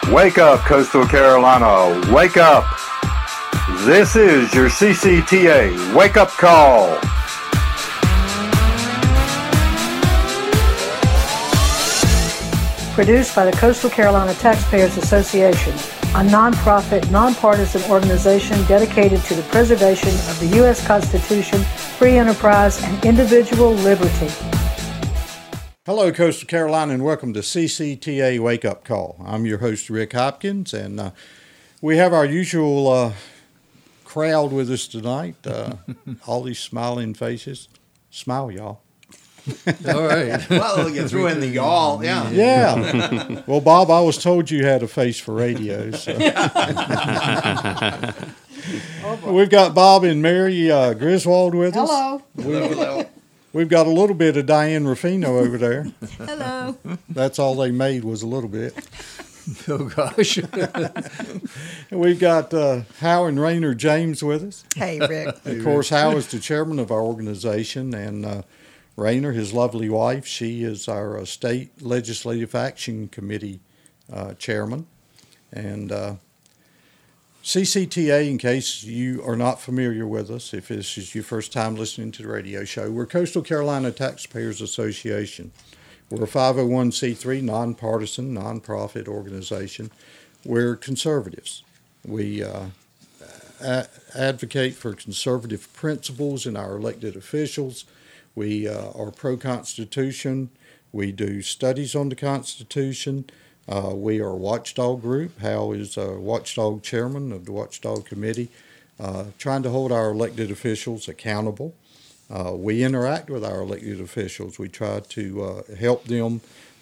Wake up, Coastal Carolina. Wake up. This is your CCTA Wake Up Call. Produced by the Coastal Carolina Taxpayers Association, a nonprofit, nonpartisan organization dedicated to the preservation of the U.S. Constitution, free enterprise, and individual liberty. Hello, Coastal Carolina, and welcome to CCTA Wake Up Call. I'm your host, Rick Hopkins, and we have our usual crowd with us tonight. All these smiling faces. Smile, y'all. All right. Well, you threw in the y'all, yeah. Yeah. Well, Bob, I was told you had a face for radio. So. We've got Bob and Mary Griswold with us. Hello. Hello. We've got a little bit of Diane Ruffino over there. Hello. That's all they made was a little bit. Oh, gosh. And we've got Hal and Rainer James with us. Hey, Rick. Of course, Hal is the chairman of our organization, and Rainer, his lovely wife, she is our State Legislative Action Committee chairman. And CCTA, in case you are not familiar with us, if this is your first time listening to the radio show, we're Coastal Carolina Taxpayers Association. We're a 501c3 nonpartisan, nonprofit organization. We're conservatives. We advocate for conservative principles in our elected officials. We are pro-Constitution. We do studies on the Constitution. We are a watchdog group. Hal is a watchdog chairman of the Watchdog Committee, trying to hold our elected officials accountable. We interact with our elected officials. We try to help them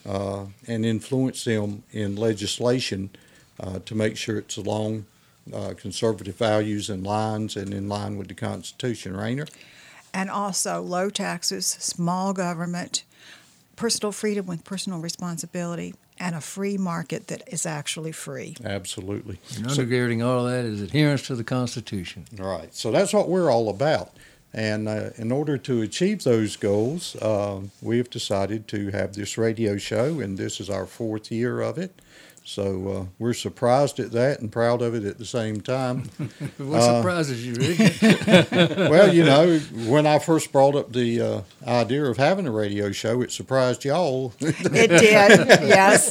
and influence them in legislation to make sure it's along conservative values and lines and in line with the Constitution. Rainer? And also low taxes, small government, personal freedom with personal responsibility, and a free market that is actually free. Absolutely. And undergirding all of that is adherence to the Constitution. Right. So that's what we're all about. And in order to achieve those goals, we have decided to have this radio show, and this is our 4th year of it. So we're surprised at that and proud of it at the same time. What surprises you, Rick? Well, you know, when I first brought up the idea of having a radio show, it surprised y'all. It did, yes.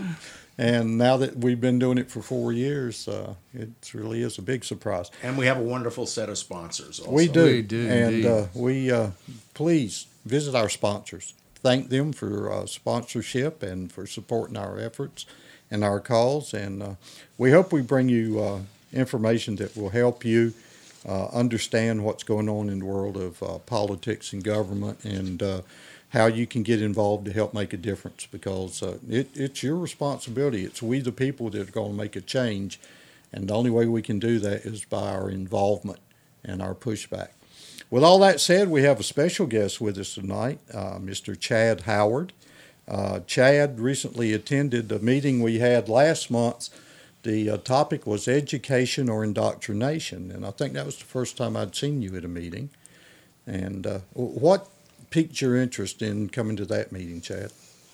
And now that we've been doing it for 4 years, it really is a big surprise. And we have a wonderful set of sponsors also. We do. We do, And we please visit our sponsors. Thank them for sponsorship and for supporting our efforts and our calls. And we hope we bring you information that will help you understand what's going on in the world of politics and government, and how you can get involved to help make a difference, because it's your responsibility. It's we the people that are going to make a change, and the only way we can do that is by our involvement and our pushback. With all that said, we have a special guest with us tonight, Mr. Chad Howard. Chad recently attended a meeting we had last month. The topic was education or indoctrination, and I think that was the first time I'd seen you at a meeting. And what piqued your interest in coming to that meeting, Chad?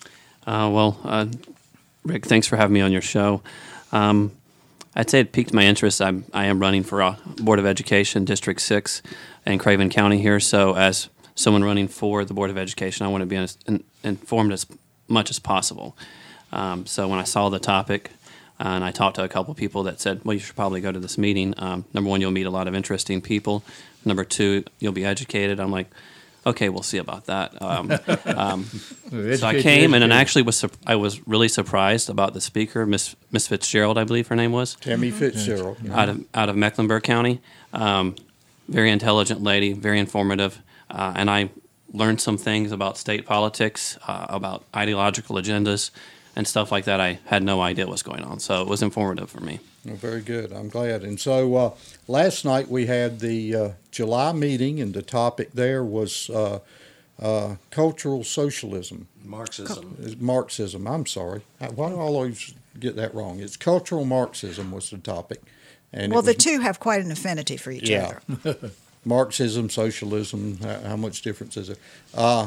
Rick, thanks for having me on your show. I'd say it piqued my interest. I am running for Board of Education, District 6 in Craven County here, so as someone running for the Board of Education, I want to be informed as much as possible. So when I saw the topic, and I talked to a couple people that said, well, you should probably go to this meeting. Number one, you'll meet a lot of interesting people. Number two, you'll be educated. I'm like, okay, we'll see about that. So I came, and actually I was really surprised about the speaker, Miss Fitzgerald, I believe her name was. Tammy Fitzgerald. Yeah. Out of Mecklenburg County. Very intelligent lady, very informative. And I learned some things about state politics, about ideological agendas, and stuff like that. I had no idea what was going on, so it was informative for me. Well, very good. I'm glad. And so last night we had the July meeting, and the topic there was cultural socialism. Marxism. I'm sorry. Why do I always get that wrong? It's cultural Marxism was the topic. And well, the two have quite an affinity for each other. Marxism, socialism, how much difference is there?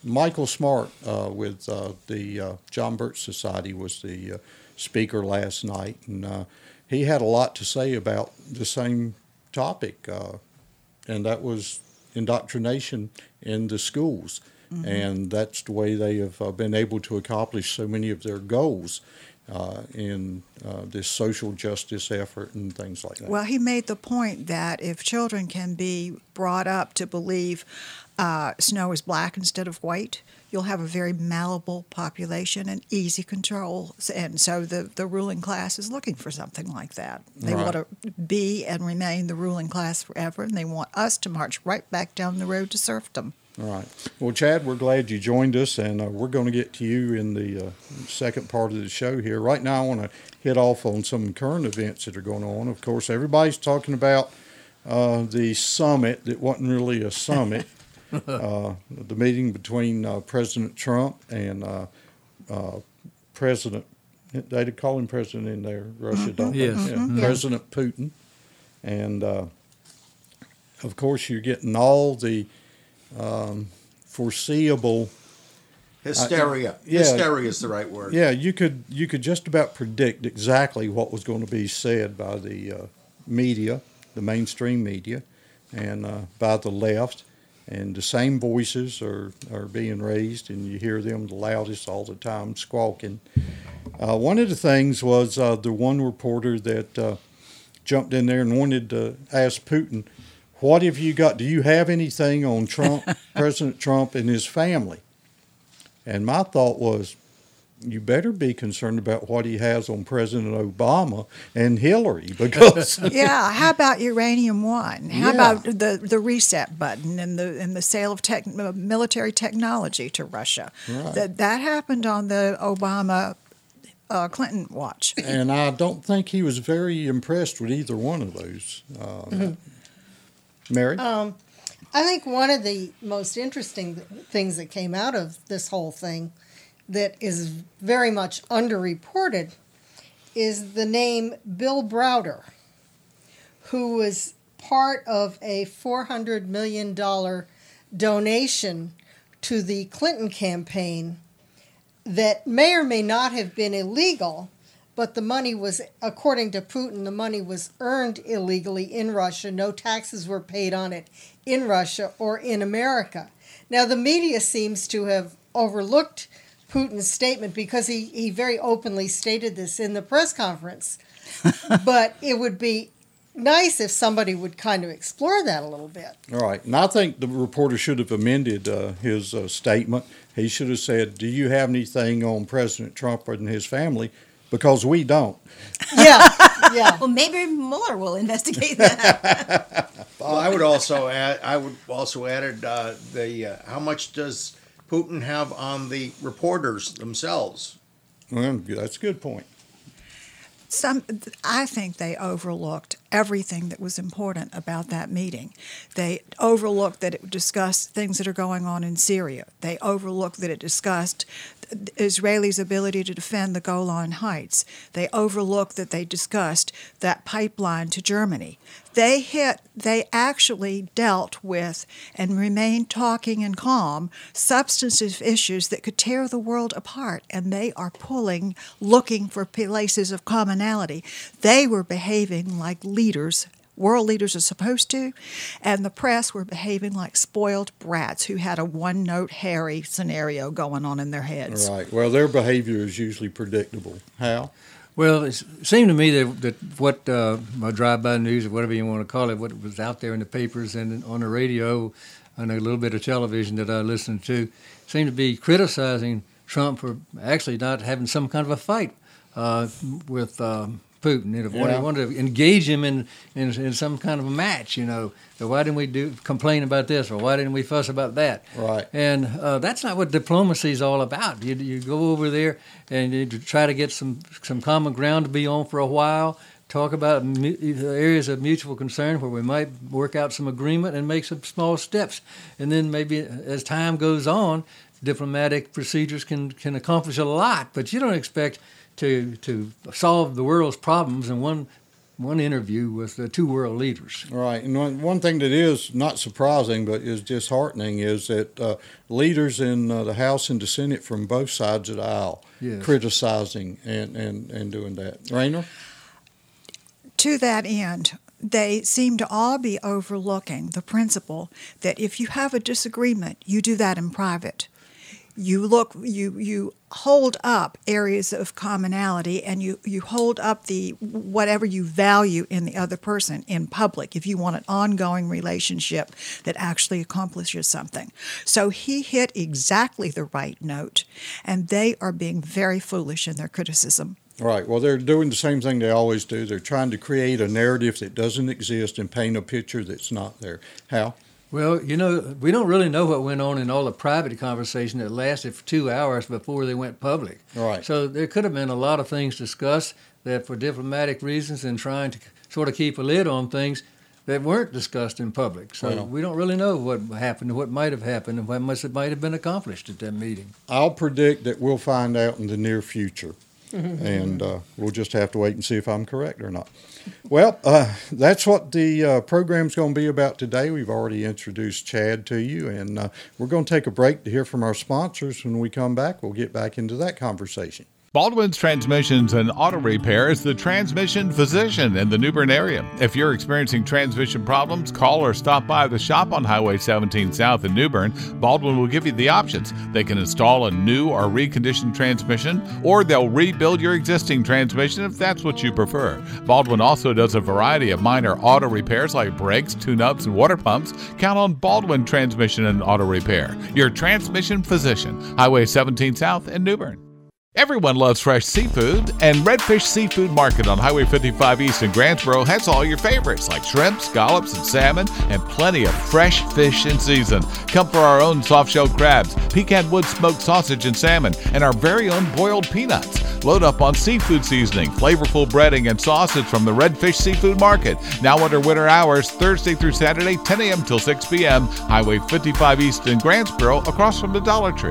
Michael Smart with the John Birch Society was the speaker last night, and he had a lot to say about the same topic, and that was indoctrination in the schools. Mm-hmm. And that's the way they have been able to accomplish so many of their goals in this social justice effort and things like that. Well, he made the point that if children can be brought up to believe snow is black instead of white, you'll have a very malleable population and easy control. And so the ruling class is looking for something like that. They Right. want to be and remain the ruling class forever, and they want us to march right back down the road to serfdom. All right. Well, Chad, we're glad you joined us, and we're going to get to you in the second part of the show here. Right now, I want to hit off on some current events that are going on. Of course, everybody's talking about the summit that wasn't really a summit, the meeting between President Trump and President, they call him President in there, Russia, don't they? Yes. Mm-hmm. President Putin. And, of course, you're getting all the foreseeable Hysteria. yeah. Hysteria is the right word. Yeah, you could just about predict exactly what was going to be said by the media, the mainstream media, and by the left, and the same voices are being raised, and you hear them the loudest all the time, squawking. One of the things was the one reporter that jumped in there and wanted to ask Putin, what have you got? Do you have anything on Trump, President Trump and his family? And my thought was, you better be concerned about what he has on President Obama and Hillary, because Yeah, how about Uranium One? How Yeah. about the reset button and the sale of military technology to Russia? Right. That happened on the Obama Clinton watch. and I don't think he was very impressed with either one of those. Mary? I think one of the most interesting things that came out of this whole thing that is very much underreported is the name Bill Browder, who was part of a $400 million donation to the Clinton campaign that may or may not have been illegal, but the money was, according to Putin, the money was earned illegally in Russia. No taxes were paid on it in Russia or in America. Now, the media seems to have overlooked Putin's statement because he very openly stated this in the press conference. But it would be nice if somebody would kind of explore that a little bit. All right. And I think the reporter should have amended his statement. He should have said, do you have anything on President Trump and his family? Because we don't. Yeah, yeah. Well, maybe Mueller will investigate that. Well, I would also add how much does Putin have on the reporters themselves? Well, that's a good point. I think they overlooked everything that was important about that meeting. They overlooked that it discussed things that are going on in Syria. They overlooked that it discussed Israelis' ability to defend the Golan Heights. They overlooked that they discussed that pipeline to Germany. They actually dealt with and remained talking and calm substantive issues that could tear the world apart, and they are looking for places of commonality. They were behaving like leaders, world leaders are supposed to, and the press were behaving like spoiled brats who had a one-note Harry scenario going on in their heads. Right. Well, their behavior is usually predictable. How? Well, it seemed to me that what my drive-by news or whatever you want to call it, what was out there in the papers and on the radio and a little bit of television that I listened to, seemed to be criticizing Trump for actually not having some kind of a fight with Putin. You know, Yeah. wanted to engage him in some kind of a match. You know, so why didn't we complain about this, or why didn't we fuss about that? Right. And that's not what diplomacy is all about. You go over there and you try to get some common ground to be on for a while. Talk about areas of mutual concern where we might work out some agreement and make some small steps. And then maybe as time goes on, diplomatic procedures can accomplish a lot. But you don't expect to solve the world's problems in one one interview with two world leaders. Right, and one thing that is not surprising but is disheartening is that leaders in the House and the Senate from both sides of the aisle criticizing and doing that. Rainer? To that end, they seem to all be overlooking the principle that if you have a disagreement, you do that in private. You hold up areas of commonality, and you hold up the whatever you value in the other person in public if you want an ongoing relationship that actually accomplishes something. So he hit exactly the right note, and they are being very foolish in their criticism. Right. Well, they're doing the same thing they always do. They're trying to create a narrative that doesn't exist and paint a picture that's not there. Hal? Well, we don't really know what went on in all the private conversation that lasted for 2 hours before they went public. Right. So there could have been a lot of things discussed that for diplomatic reasons and trying to sort of keep a lid on things that weren't discussed in public. So we don't really know what happened, what might have happened, and what might have been accomplished at that meeting. I'll predict that we'll find out in the near future. And we'll just have to wait and see if I'm correct or not. Well, that's what the program's going to be about today. We've already introduced Chad to you, and we're going to take a break to hear from our sponsors. When we come back, we'll get back into that conversation. Baldwin's Transmissions and Auto Repair is the transmission physician in the New Bern area. If you're experiencing transmission problems, call or stop by the shop on Highway 17 South in New Bern. Baldwin will give you the options. They can install a new or reconditioned transmission, or they'll rebuild your existing transmission if that's what you prefer. Baldwin also does a variety of minor auto repairs like brakes, tune-ups, and water pumps. Count on Baldwin Transmission and Auto Repair, your transmission physician, Highway 17 South in New Bern. Everyone loves fresh seafood, and Redfish Seafood Market on Highway 55 East in Grantsboro has all your favorites like shrimp, scallops, and salmon, and plenty of fresh fish in season. Come for our own soft-shelled crabs, pecan wood smoked sausage and salmon, and our very own boiled peanuts. Load up on seafood seasoning, flavorful breading, and sausage from the Redfish Seafood Market. Now under winter hours, Thursday through Saturday, 10 a.m. till 6 p.m., Highway 55 East in Grantsboro, across from the Dollar Tree.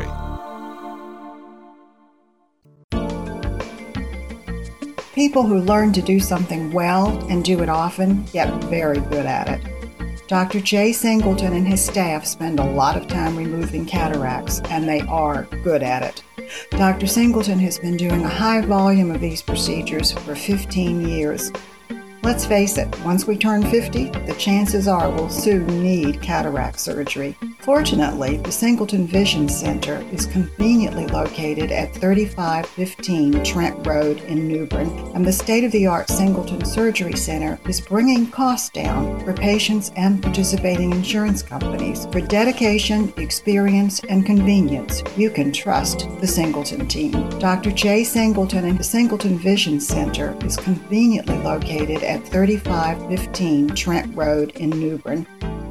People who learn to do something well and do it often get very good at it. Dr. Jay Singleton and his staff spend a lot of time removing cataracts, and they are good at it. Dr. Singleton has been doing a high volume of these procedures for 15 years. Let's face it, once we turn 50, the chances are we'll soon need cataract surgery. Fortunately, the Singleton Vision Center is conveniently located at 3515 Trent Road in New Bern, and the state-of-the-art Singleton Surgery Center is bringing costs down for patients and participating insurance companies. For dedication, experience, and convenience, you can trust the Singleton team. Dr. Jay Singleton and the Singleton Vision Center is conveniently located at 3515 Trent Road in New Bern.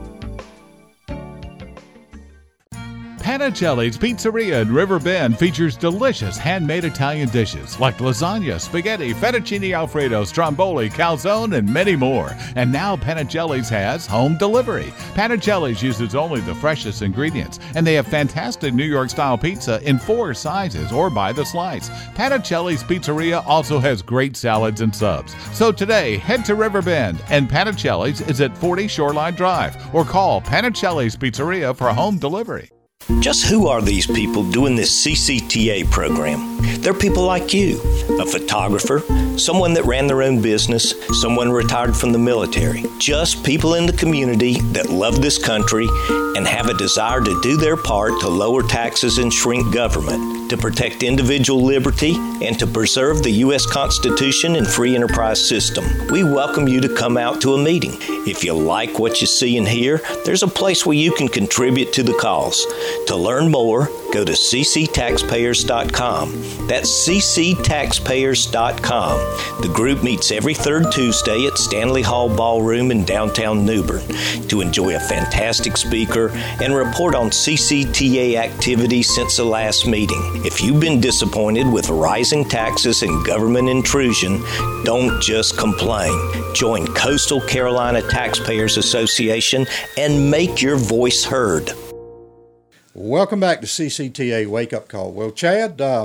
Panicelli's Pizzeria in River Bend features delicious handmade Italian dishes like lasagna, spaghetti, fettuccine alfredo, stromboli, calzone, and many more. And now Panicelli's has home delivery. Panicelli's uses only the freshest ingredients, and they have fantastic New York-style pizza in 4 sizes or by the slice. Panicelli's Pizzeria also has great salads and subs. So today, head to River Bend, and Panicelli's is at 40 Shoreline Drive, or call Panicelli's Pizzeria for home delivery. Just who are these people doing this CCTA program? They're people like you, a photographer, someone that ran their own business, someone retired from the military. Just people in the community that love this country and have a desire to do their part to lower taxes and shrink government, to protect individual liberty, and to preserve the U.S. Constitution and free enterprise system. We welcome you to come out to a meeting. If you like what you see and hear, there's a place where you can contribute to the cause. To learn more, go to cctaxpayers.com. That's cctaxpayers.com. The group meets every third Tuesday at Stanley Hall Ballroom in downtown New Bern to enjoy a fantastic speaker and report on CCTA activities since the last meeting. If you've been disappointed with rising taxes and government intrusion, don't just complain. Join Coastal Carolina Taxpayers Association and make your voice heard. Welcome back to CCTA Wake Up Call. Well, Chad,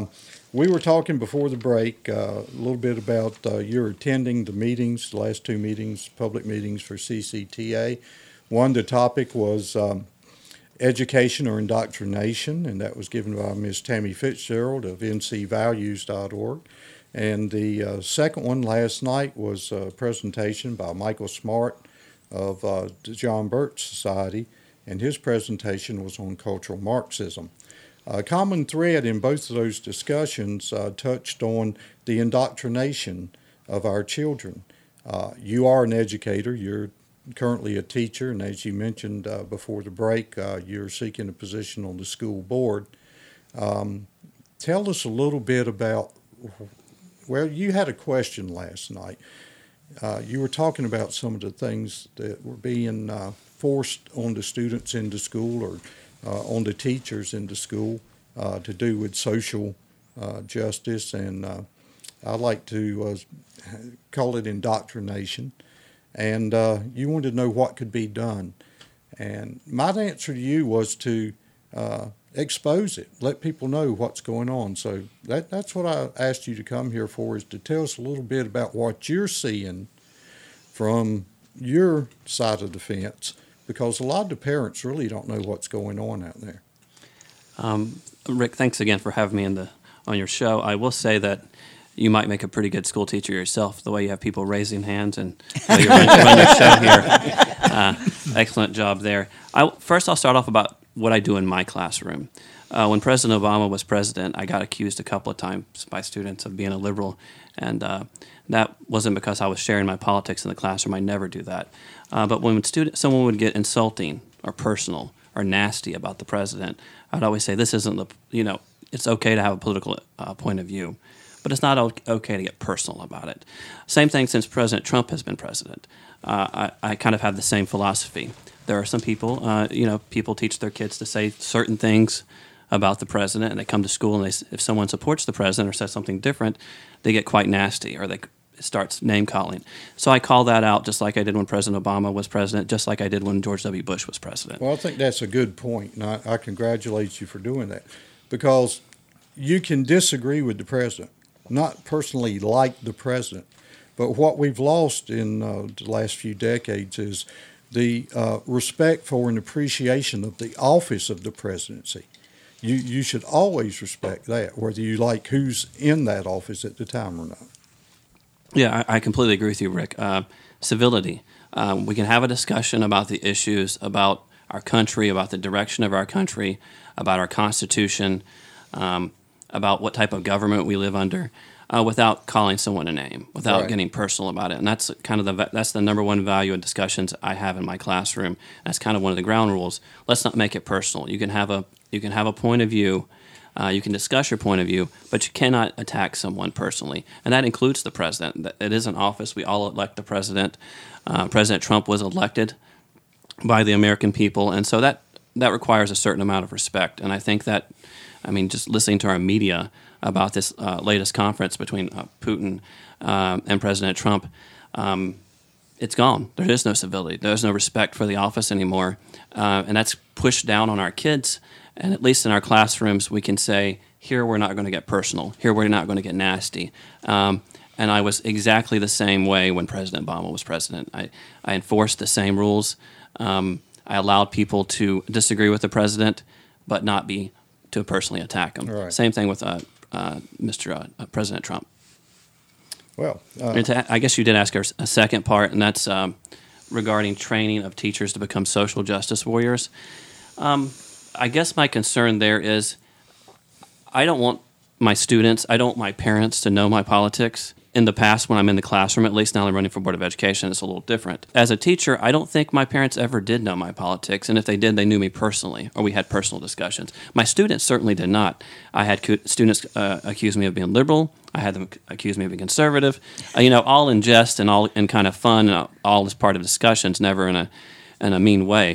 we were talking before the break a little bit about your attending the meetings, the last two meetings, public meetings for CCTA. One, the topic was education or indoctrination, and that was given by Ms. Tammy Fitzgerald of ncvalues.org. And the second one last night was a presentation by Michael Smart of the John Birch Society, and his presentation was on cultural Marxism. A common thread in both of those discussions touched on the indoctrination of our children. You are an educator. You're currently a teacher, and as you mentioned before the break, you're seeking a position on the school board. Tell us a little bit about, well, you had a question last night. You were talking about some of the things that were being forced on the students into school or on the teachers into school to do with social justice, and I like to call it indoctrination. And you wanted to know what could be done. And my answer to you was to expose it, let people know what's going on. So that's what I asked you to come here for, is to tell us a little bit about what you're seeing from your side of the fence, because a lot of the parents really don't know what's going on out there. Rick, thanks again for having me on your show. I will say that you might make a pretty good school teacher yourself, the way you have people raising hands and the way you run your show here. Excellent job there. First, I'll start off about what I do in my classroom. When President Obama was president, I got accused a couple of times by students of being a liberal, and that wasn't because I was sharing my politics in the classroom. I never do that. But when someone would get insulting or personal or nasty about the president, I'd always say, this isn't it's okay to have a political point of view, but it's not okay to get personal about it. Same thing since President Trump has been president. I kind of have the same philosophy. There are some people, people teach their kids to say certain things about the president, and they come to school, and if someone supports the president or says something different, they get quite nasty, or it starts name-calling. So I call that out, just like I did when President Obama was president, just like I did when George W. Bush was president. Well, I think that's a good point, and I congratulate you for doing that, because you can disagree with the president, not personally like the president, but what we've lost in the last few decades is the respect for and appreciation of the office of the presidency. You should always respect that, whether you like who's in that office at the time or not. Yeah, I completely agree with you, Rick. Civility. We can have a discussion about the issues, about our country, about the direction of our country, about our Constitution, about what type of government we live under, without calling someone a name, without getting personal about it. And that's kind of that's the number one value in discussions I have in my classroom. That's kind of one of the ground rules. Let's not make it personal. You can have a point of view. You can discuss your point of view, but you cannot attack someone personally. And that includes the president. It is an office. We all elect the president. President Trump was elected by the American people. And so that requires a certain amount of respect. And I think that, just listening to our media about this latest conference between Putin and President Trump, it's gone. There is no civility. There's no respect for the office anymore. And that's pushed down on our kids. And at least in our classrooms, we can say, here we're not going to get personal. Here we're not going to get nasty. And I was exactly the same way when President Obama was president. I enforced the same rules. I allowed people to disagree with the president, but not be to personally attack him. Right. Same thing with Mr. President Trump. Well, I guess you did ask a second part, and that's regarding training of teachers to become social justice warriors. I guess my concern there is I don't want my students, I don't want my parents to know my politics. In the past, when I'm in the classroom, at least now I'm running for Board of Education, it's a little different. As a teacher, I don't think my parents ever did know my politics, and if they did, they knew me personally, or we had personal discussions. My students certainly did not. I had students accuse me of being liberal. I had them accuse me of being conservative. All in jest and all in kind of fun, and all as part of discussions, never in a mean way.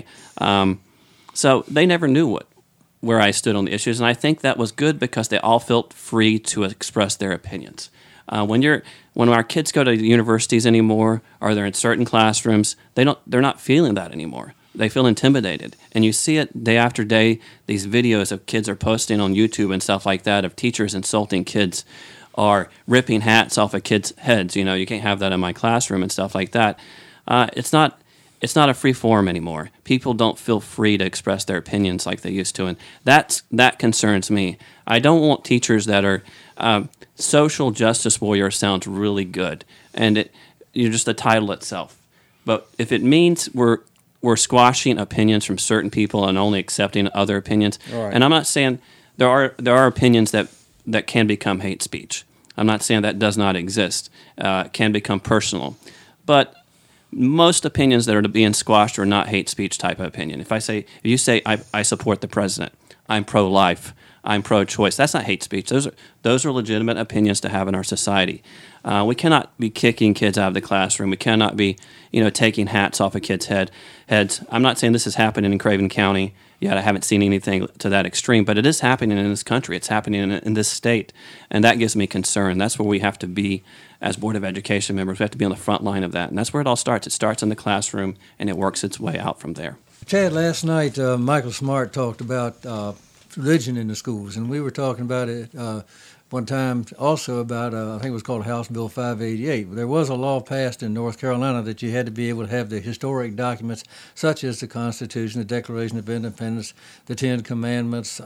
So they never knew where I stood on the issues, and I think that was good because they all felt free to express their opinions. When our kids go to universities anymore, or they're in certain classrooms, they're not feeling that anymore. They feel intimidated. And you see it day after day, these videos of kids are posting on YouTube and stuff like that of teachers insulting kids or ripping hats off of kids' heads. You can't have that in my classroom and stuff like that. It's not a free forum anymore. People don't feel free to express their opinions like they used to, and that concerns me. I don't want teachers that are social justice warrior. Sounds really good, and you're just the title itself. But if it means we're squashing opinions from certain people and only accepting other opinions, Right. and I'm not saying there are opinions that can become hate speech. I'm not saying that does not exist. Can become personal, but most opinions that are being squashed are not hate speech type of opinion. If you say I support the president, I'm pro-life, I'm pro-choice, that's not hate speech. Those are legitimate opinions to have in our society. We cannot be kicking kids out of the classroom. We cannot be taking hats off of kids' heads. I'm not saying this is happening in Craven County yet. I haven't seen anything to that extreme, but it is happening in this country. It's happening in this state, and that gives me concern. That's where we have to be as Board of Education members. We have to be on the front line of that, and that's where it all starts. It starts in the classroom, and it works its way out from there. Chad, last night Michael Smart talked about religion in the schools, and we were talking about it one time also about, I think it was called House Bill 588. There was a law passed in North Carolina that you had to be able to have the historic documents such as the Constitution, the Declaration of Independence, the Ten Commandments,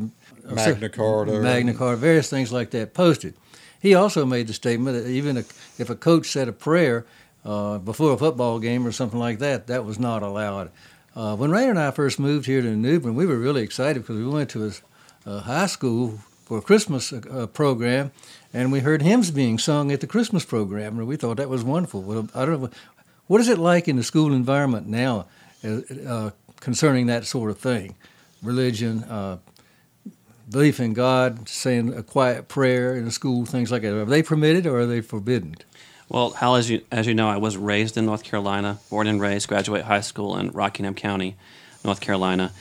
Magna Carta, various things like that posted. He also made the statement that even if a coach said a prayer before a football game or something like that, that was not allowed. When Raina and I first moved here to New Bern, we were really excited because we went to a high school for a Christmas program, and we heard hymns being sung at the Christmas program, and we thought that was wonderful. Well, I don't know, what is it like in the school environment now concerning that sort of thing? Religion, belief in God, saying a quiet prayer in a school, things like that. Are they permitted or are they forbidden? Well, Hal, as you know, I was raised in North Carolina, born and raised, graduate high school in Rockingham County, North Carolina.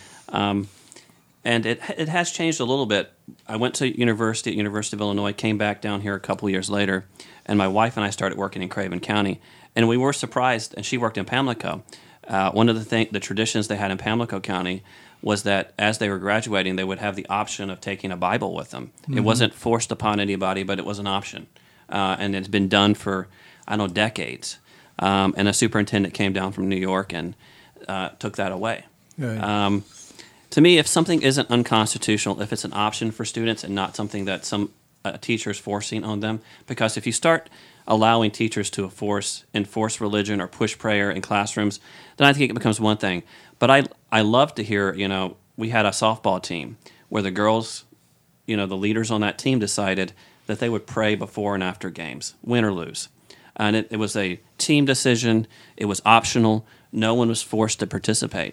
And it has changed a little bit. I went to university at University of Illinois, came back down here a couple years later, and my wife and I started working in Craven County. And we were surprised, and she worked in Pamlico. One of the traditions they had in Pamlico County was that as they were graduating, they would have the option of taking a Bible with them. Mm-hmm. It wasn't forced upon anybody, but it was an option. And it's been done for, decades. And a superintendent came down from New York and took that away. Right. To me, if something isn't unconstitutional, if it's an option for students and not something that some teacher is forcing on them, because if you start allowing teachers to enforce religion or push prayer in classrooms, then I think it becomes one thing. But I love to hear, we had a softball team where the girls, the leaders on that team decided that they would pray before and after games, win or lose. And it was a team decision. It was optional. No one was forced to participate.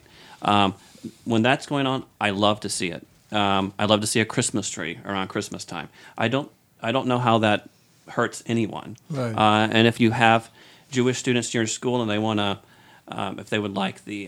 When that's going on, I love to see it. I love to see a Christmas tree around Christmas time. I don't know how that hurts anyone. Right. And if you have Jewish students in your school and they want to, if they would like the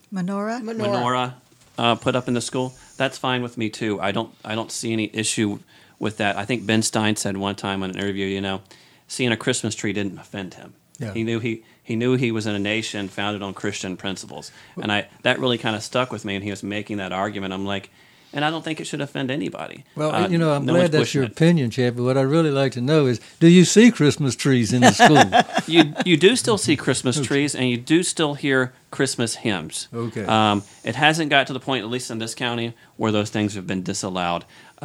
menorah put up in the school, that's fine with me too. I don't see any issue with that. I think Ben Stein said one time in an interview, seeing a Christmas tree didn't offend him. Yeah. He knew he was in a nation founded on Christian principles, and that really kind of stuck with me. And he was making that argument. I'm like, and I don't think it should offend anybody. Well, I'm glad that's your opinion, Chad. But what I'd really like to know is, do you see Christmas trees in the school? You do still see Christmas trees, and you do still hear Christmas hymns. Okay. It hasn't got to the point, at least in this county, where those things have been disallowed.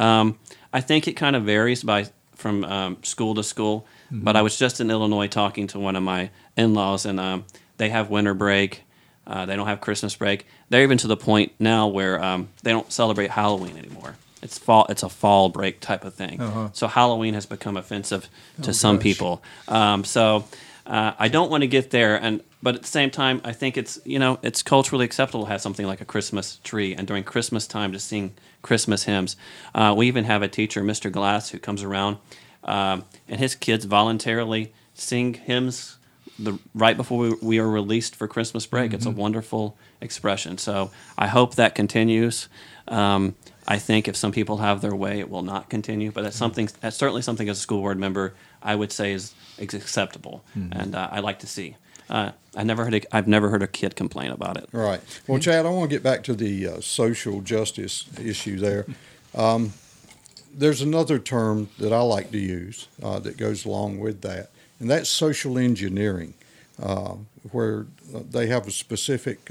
I think it kind of varies from school to school. Mm-hmm. But I was just in Illinois talking to one of my in-laws, and they have winter break. They don't have Christmas break. They're even to the point now where they don't celebrate Halloween anymore. It's fall. It's a fall break type of thing. Uh-huh. So Halloween has become offensive to some people. So I don't want to get there, but at the same time, I think it's culturally acceptable to have something like a Christmas tree, and during Christmas time to sing Christmas hymns. We even have a teacher, Mr. Glass, who comes around, and his kids voluntarily sing hymns right before we are released for Christmas break. Mm-hmm. It's a wonderful expression. So I hope that continues. I think if some people have their way, it will not continue. But that's certainly something as a school board member I would say is acceptable, and I like to see. I've never heard a kid complain about it. Right. Well, Chad, I want to get back to the social justice issue there. There's another term that I like to use that goes along with that, and that's social engineering, where they have a specific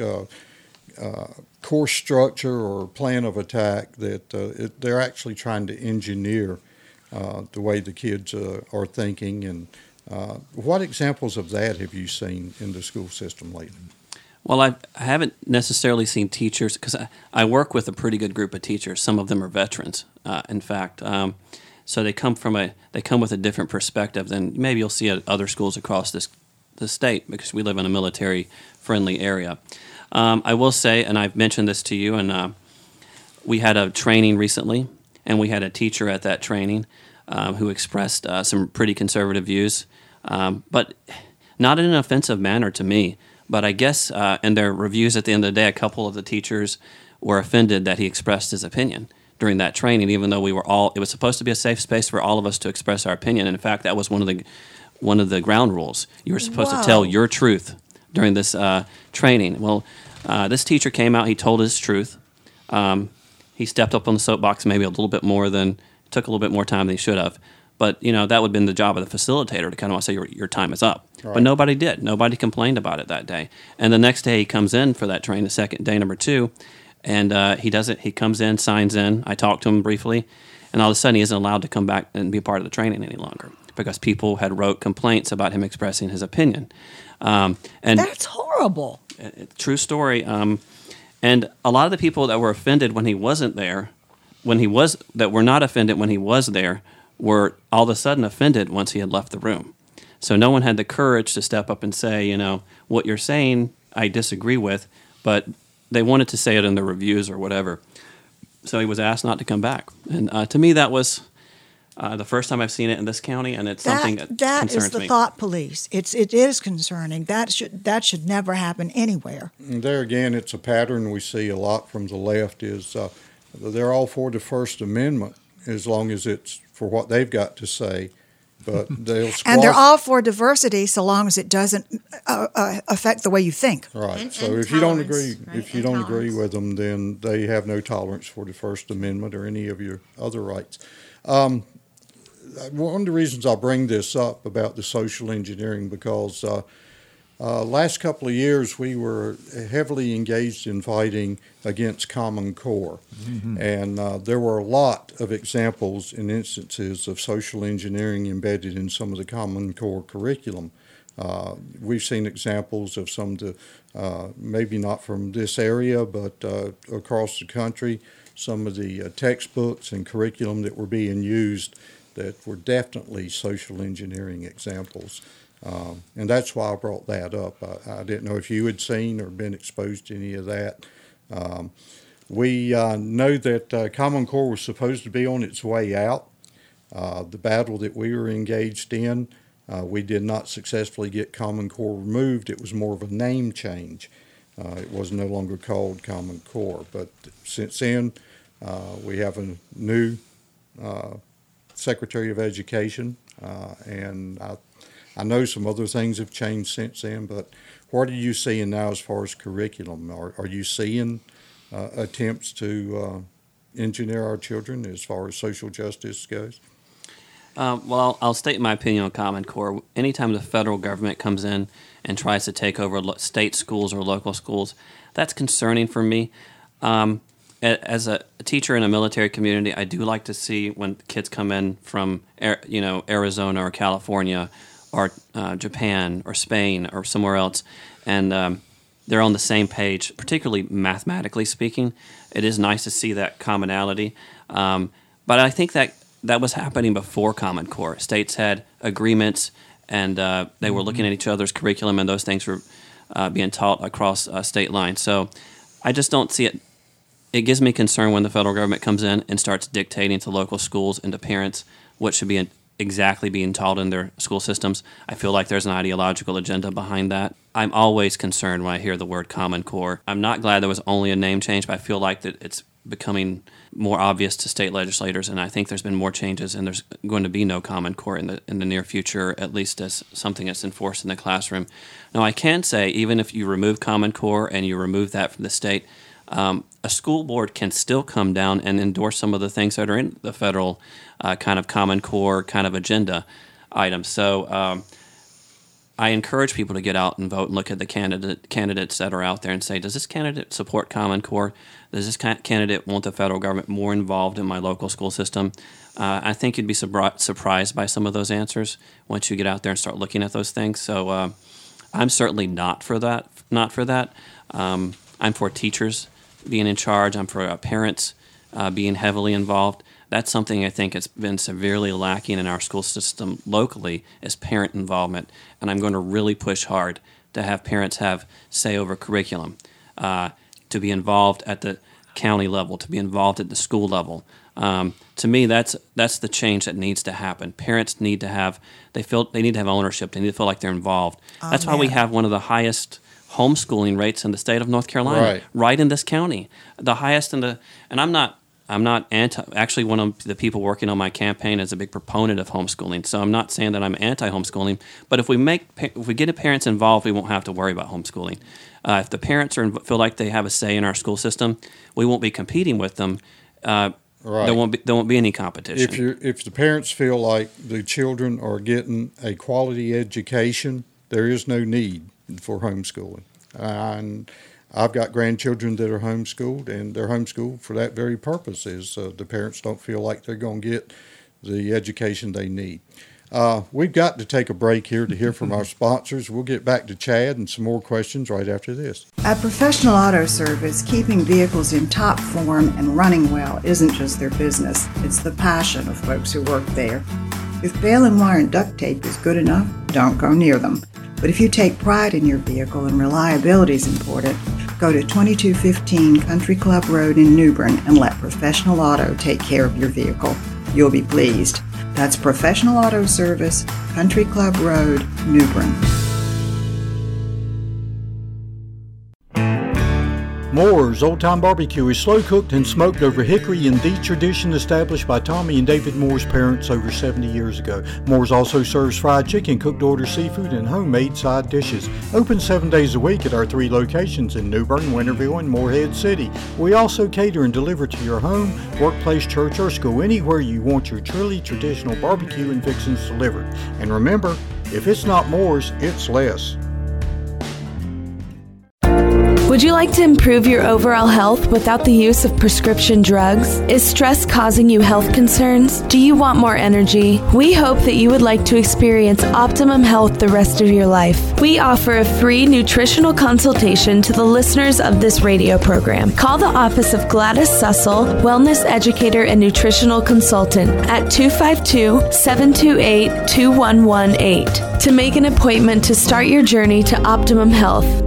course structure or plan of attack that they're actually trying to engineer the way the kids are thinking. And what examples of that have you seen in the school system lately? Well, I haven't necessarily seen teachers, because I work with a pretty good group of teachers. Some of them are veterans, in fact. So they come with a different perspective than maybe you'll see at other schools across the state, because we live in a military-friendly area. I will say, and I've mentioned this to you, and we had a training recently, and we had a teacher at that training who expressed some pretty conservative views, but not in an offensive manner to me. But I guess in their reviews at the end of the day, a couple of the teachers were offended that he expressed his opinion during that training, even though it was supposed to be a safe space for all of us to express our opinion. And in fact, that was one of the ground rules. You were supposed to tell your truth during this training. Well, this teacher came out, he told his truth. He stepped up on the soapbox maybe took a little bit more time than he should have. But, that would have been the job of the facilitator to kind of want to say your time is up. Right. But nobody did. Nobody complained about it that day. And the next day he comes in for that training, the second day, number 2, and he comes in, signs in. I talked to him briefly, and all of a sudden he isn't allowed to come back and be a part of the training any longer because people had wrote complaints about him expressing his opinion. And that's horrible. True story. And a lot of the people that were offended when he wasn't there, that were not offended when he was there, were all of a sudden offended once he had left the room. So no one had the courage to step up and say, what you're saying I disagree with, but they wanted to say it in the reviews or whatever. So he was asked not to come back. And to me, that was the first time I've seen it in this county, and it's something that concerns me. That is the thought police. It is concerning. That should never happen anywhere. And there again, it's a pattern we see a lot from the left is they're all for the First Amendment as long as it's for what they've got to say, but they'll squash. And they're all for diversity so long as it doesn't affect the way you think. Right. So if you don't agree with them, then they have no tolerance for the First Amendment or any of your other rights. One of the reasons I bring this up about the social engineering because last couple of years we were heavily engaged in fighting against Common Core. Mm-hmm. And there were a lot of examples and instances of social engineering embedded in some of the Common Core curriculum. We've seen examples of some of the, maybe not from this area, but across the country, some of the textbooks and curriculum that were being used that were definitely social engineering examples. And that's why I brought that up. I didn't know if you had seen or been exposed to any of that. We know that Common Core was supposed to be on its way out. The battle that we were engaged in, we did not successfully get Common Core removed. It was more of a name change. It was no longer called Common Core. But since then, we have a new Secretary of Education, and I know some other things have changed since then, but what are you seeing now as far as curriculum? Are you seeing attempts to engineer our children as far as social justice goes? Well, I'll state my opinion on Common Core. Anytime the federal government comes in and tries to take over state schools or local schools, that's concerning for me. As a teacher in a military community, I do like to see when kids come in from Arizona or California or Japan or Spain or somewhere else, and they're on the same page, particularly mathematically speaking. It is nice to see that commonality. But I think that was happening before Common Core. States had agreements, and they were looking at each other's curriculum, and those things were being taught across state lines. So I just don't see it. It gives me concern when the federal government comes in and starts dictating to local schools and to parents what should be exactly being taught in their school systems. I feel like there's an ideological agenda behind that. I'm always concerned when I hear the word Common Core. I'm not glad there was only a name change, but I feel like that it's becoming more obvious to state legislators, and I think there's been more changes, and there's going to be no Common Core in the near future, at least as something that's enforced in the classroom. Now, I can say, even if you remove Common Core and you remove that from the state, a school board can still come down and endorse some of the things that are in the federal kind of Common Core kind of agenda items. So I encourage people to get out and vote and look at the candidates that are out there and say, does this candidate support Common Core? Does this candidate want the federal government more involved in my local school system? I think you'd be surprised by some of those answers once you get out there and start looking at those things. So I'm certainly not for that. I'm for teachers being in charge. I'm for parents being heavily involved. That's something I think has been severely lacking in our school system locally is parent involvement. And I'm going to really push hard to have parents have say over curriculum, to be involved at the county level, to be involved at the school level. To me, that's the change that needs to happen. Parents need to have ownership. They need to feel like they're involved. Amen. That's why we have one of the highest homeschooling rates in the state of North Carolina, right in this county, the highest in the. And I'm not anti. Actually, one of the people working on my campaign is a big proponent of homeschooling. So I'm not saying that I'm anti-homeschooling, but if we get the parents involved, we won't have to worry about homeschooling. If the parents feel like they have a say in our school system, we won't be competing with them. Right. There won't be any competition. If the parents feel like the children are getting a quality education, there is no need for homeschooling. And I've got grandchildren that are homeschooled, and they're homeschooled for that very purpose, is the parents don't feel like they're going to get the education they need. We've got to take a break here to hear from our sponsors. We'll get back to Chad and some more questions right after this. At Professional Auto Service, keeping vehicles in top form and running well isn't just their business. It's the passion of folks who work there. If baling and wire and duct tape is good enough, don't go near them. But if you take pride in your vehicle and reliability is important, go to 2215 Country Club Road in New Bern and let Professional Auto take care of your vehicle. You'll be pleased. That's Professional Auto Service, Country Club Road, New Bern. Moore's Old Time Barbecue is slow cooked and smoked over hickory in the tradition established by Tommy and David Moore's parents over 70 years ago. Moore's also serves fried chicken, cooked order seafood, and homemade side dishes. Open 7 days a week at our 3 locations in New Bern, Winterville, and Morehead City. We also cater and deliver to your home, workplace, church, or school, anywhere you want your truly traditional barbecue and fixings delivered. And remember, if it's not Moore's, it's less. Would you like to improve your overall health without the use of prescription drugs? Is stress causing you health concerns? Do you want more energy? We hope that you would like to experience optimum health the rest of your life. We offer a free nutritional consultation to the listeners of this radio program. Call the office of Gladys Sussel, Wellness Educator and Nutritional Consultant at 252-728-2118 to make an appointment to start your journey to optimum health.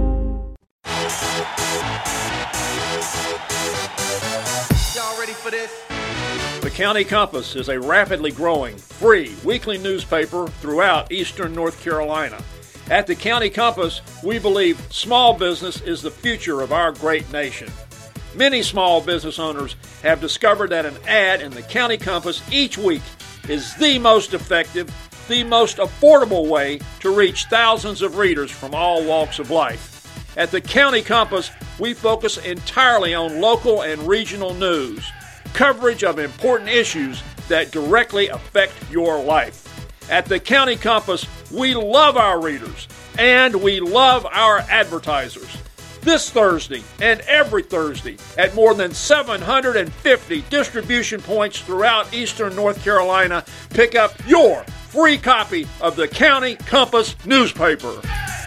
The County Compass is a rapidly growing, free weekly newspaper throughout eastern North Carolina. At the County Compass, we believe small business is the future of our great nation. Many small business owners have discovered that an ad in the County Compass each week is the most effective, the most affordable way to reach thousands of readers from all walks of life. At the County Compass, we focus entirely on local and regional news, coverage of important issues that directly affect your life. At the County Compass, we love our readers and we love our advertisers. This Thursday and every Thursday at more than 750 distribution points throughout eastern North Carolina, pick up your free copy of the County Compass newspaper.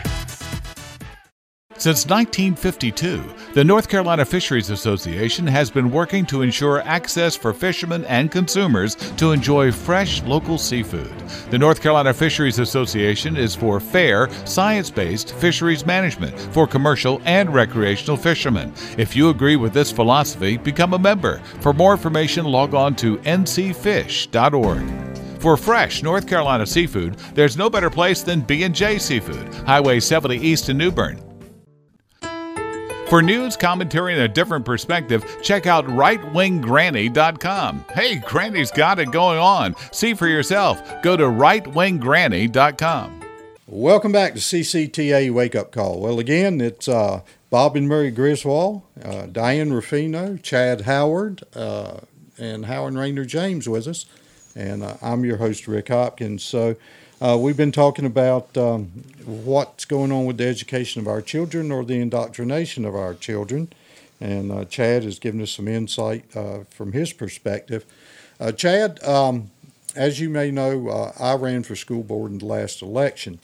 Since 1952, the North Carolina Fisheries Association has been working to ensure access for fishermen and consumers to enjoy fresh local seafood. The North Carolina Fisheries Association is for fair, science-based fisheries management for commercial and recreational fishermen. If you agree with this philosophy, become a member. For more information, log on to ncfish.org. For fresh North Carolina seafood, there's no better place than B&J Seafood, Highway 70 East in New Bern. For news, commentary, and a different perspective, check out rightwinggranny.com. Hey, Granny's got it going on. See for yourself. Go to rightwinggranny.com. Welcome back to CCTA Wake Up Call. Well, again, it's Bob and Mary Griswold, Diane Ruffino, Chad Howard, and Howard Rayner James with us. And I'm your host, Rick Hopkins. So we've been talking about what's going on with the education of our children or the indoctrination of our children. And Chad has given us some insight from his perspective. Chad, as you may know, I ran for school board in the last election.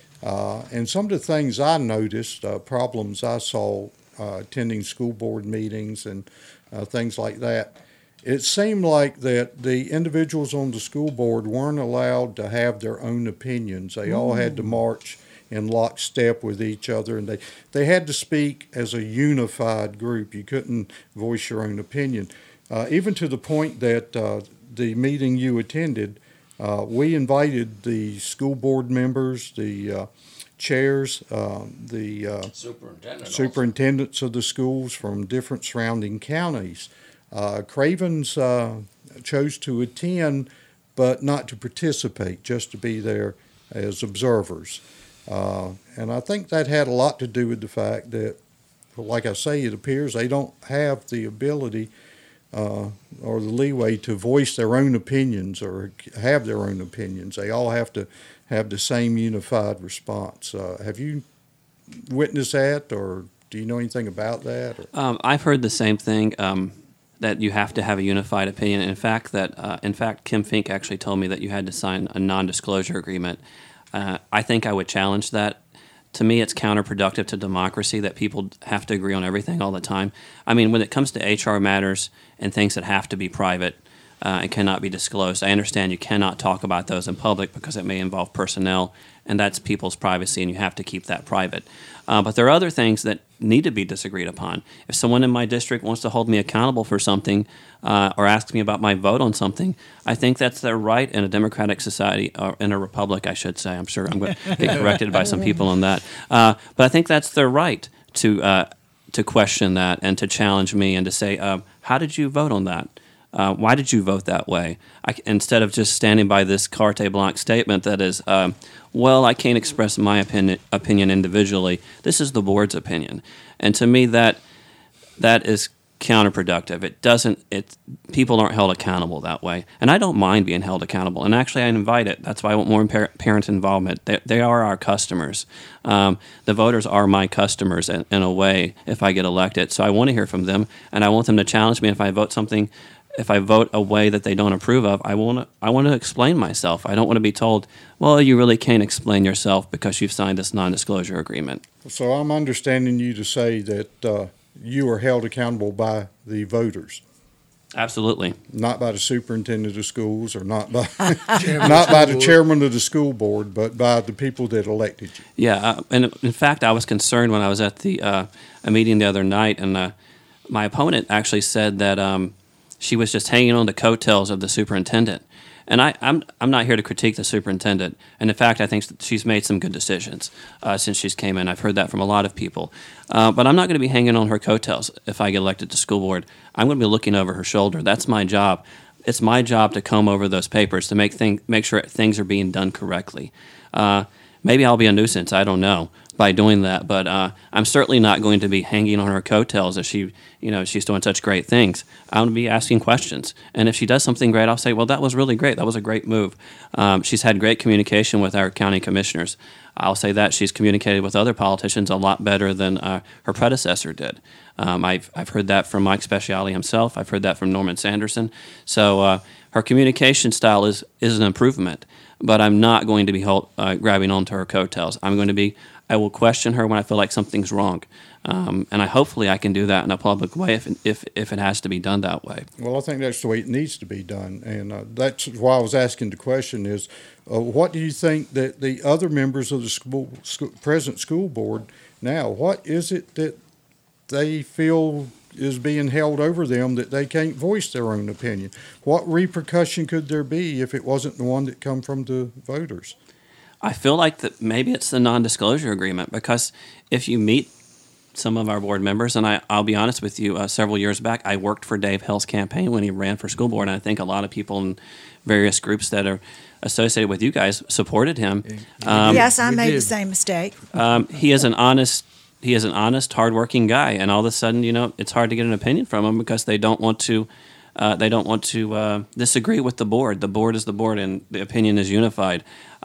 And some of the things I noticed, problems I saw attending school board meetings and things like that, it seemed like that the individuals on the school board weren't allowed to have their own opinions. They all had to march in lockstep with each other, and they had to speak as a unified group. You couldn't voice your own opinion. Even to the point that the meeting you attended, we invited the school board members, the chairs, the superintendents of the schools from different surrounding counties. Cravens chose to attend, but not to participate, just to be there as observers. And I think that had a lot to do with the fact that, like I say, it appears they don't have the ability or the leeway to voice their own opinions or have their own opinions. They all have to have the same unified response. Have you witnessed that, or do you know anything about that? I've heard the same thing, that you have to have a unified opinion. In fact, Kim Fink actually told me that you had to sign a non-disclosure agreement. I think I would challenge that. To me, it's counterproductive to democracy that people have to agree on everything all the time. I mean, when it comes to HR matters and things that have to be private and cannot be disclosed, I understand you cannot talk about those in public because it may involve personnel, and that's people's privacy, and you have to keep that private. But there are other things that need to be disagreed upon. If someone in my district wants to hold me accountable for something or asks me about my vote on something, I think that's their right in a democratic society, or in a republic, I should say. I'm sure I'm going to get corrected by some people on that. But I think that's their right to question that and to challenge me and to say, how did you vote on that? Why did you vote that way? Instead of just standing by this carte blanche statement that is, well, I can't express my opinion individually. This is the board's opinion. And to me, that is counterproductive. People aren't held accountable that way. And I don't mind being held accountable. And actually, I invite it. That's why I want more parent involvement. They are our customers. The voters are my customers in a way if I get elected. So I want to hear from them, and I want them to challenge me if I vote a way that they don't approve of. I want to explain myself. I don't want to be told, well, you really can't explain yourself because you've signed this non-disclosure agreement. So I'm understanding you to say that you are held accountable by the voters. Absolutely. Not by the superintendent of schools, or not by the chairman of the school board, but by the people that elected you. Yeah, and in fact, I was concerned when I was at a meeting the other night, and my opponent actually said that she was just hanging on the coattails of the superintendent. And I'm not here to critique the superintendent. And in fact, I think she's made some good decisions since she's came in. I've heard that from a lot of people. But I'm not going to be hanging on her coattails if I get elected to school board. I'm going to be looking over her shoulder. That's my job. It's my job to comb over those papers to make sure things are being done correctly. Maybe I'll be a nuisance. I don't know by doing that, but I'm certainly not going to be hanging on her coattails as she's doing such great things. I'm going to be asking questions, and if she does something great, I'll say, well, that was really great. That was a great move. She's had great communication with our county commissioners. I'll say that she's communicated with other politicians a lot better than her predecessor did. I've heard that from Mike Speciale himself. I've heard that from Norman Sanderson. So her communication style is an improvement, but I'm not going to be grabbing onto her coattails. I will question her when I feel like something's wrong, and hopefully I can do that in a public way if it has to be done that way. Well, I think that's the way it needs to be done, and that's why I was asking the question is, what do you think that the other members of the present school board now, what is it that they feel is being held over them that they can't voice their own opinion? What repercussion could there be if it wasn't the one that come from the voters? I feel like that maybe it's the non-disclosure agreement, because if you meet some of our board members, and I'll be honest with you, several years back, I worked for Dave Hill's campaign when he ran for school board, and I think a lot of people in various groups that are associated with you guys supported him. Yes, I made the same mistake. He is an honest, hardworking guy, and all of a sudden, it's hard to get an opinion from him because they don't want to disagree with the board. The board is the board, and the opinion is unified.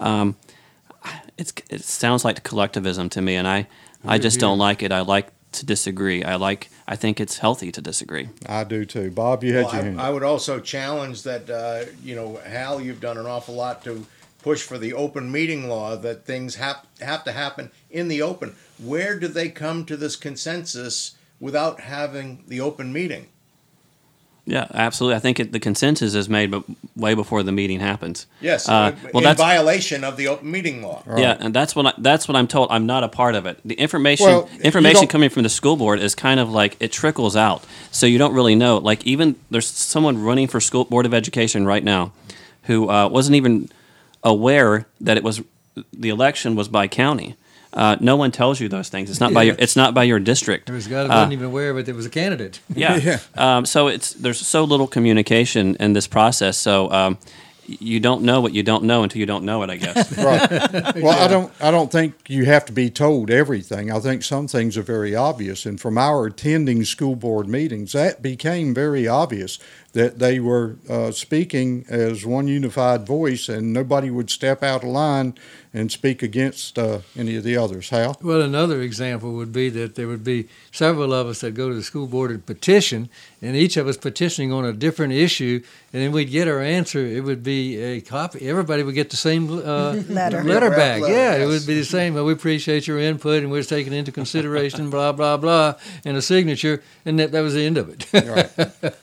It sounds like collectivism to me, and I just don't like it. I like to disagree. I think it's healthy to disagree. I do too. Bob, you had your hand. I would also challenge that, Hal, you've done an awful lot to push for the open meeting law, that things have to happen in the open. Where do they come to this consensus without having the open meeting? Yeah, absolutely. I think the consensus is made way before the meeting happens. Yes, in violation of the open meeting law. Right. Yeah, and that's what I'm told. I'm not a part of it. The information coming from the school board is kind of like it trickles out, so you don't really know. Like even there's someone running for school board of education right now who wasn't even aware that the election was by county. No one tells you those things. It's not by your district. There was a guy that wasn't even aware of it. There was a candidate. Yeah. So there's so little communication in this process. So you don't know what you don't know until you don't know it, I guess. Right. Well, I don't think you have to be told everything. I think some things are very obvious. And from our attending school board meetings, that became very obvious that they were speaking as one unified voice, and nobody would step out of line and speak against any of the others. Hal? Well, another example would be that there would be several of us that go to the school board and petition, and each of us petitioning on a different issue, and then we'd get our answer. It would be a copy. Everybody would get the same letter back. It would be the same. Well, we appreciate your input, and we're taking into consideration, blah, blah, blah, and a signature, and that was the end of it. Right.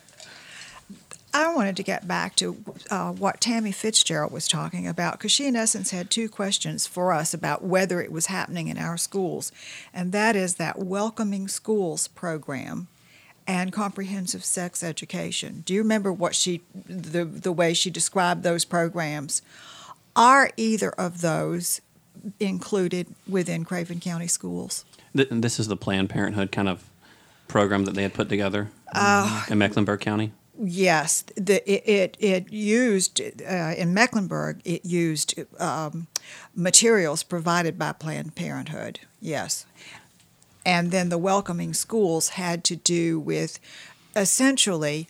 I wanted to get back to what Tammy Fitzgerald was talking about, because she, in essence, had two questions for us about whether it was happening in our schools, and that is that Welcoming Schools program and comprehensive sex education. Do you remember what the way she described those programs? Are either of those included within Craven County schools? This is the Planned Parenthood kind of program that they had put together in Mecklenburg County? Yes, it used in Mecklenburg. It used materials provided by Planned Parenthood. Yes, and then the Welcoming Schools had to do with essentially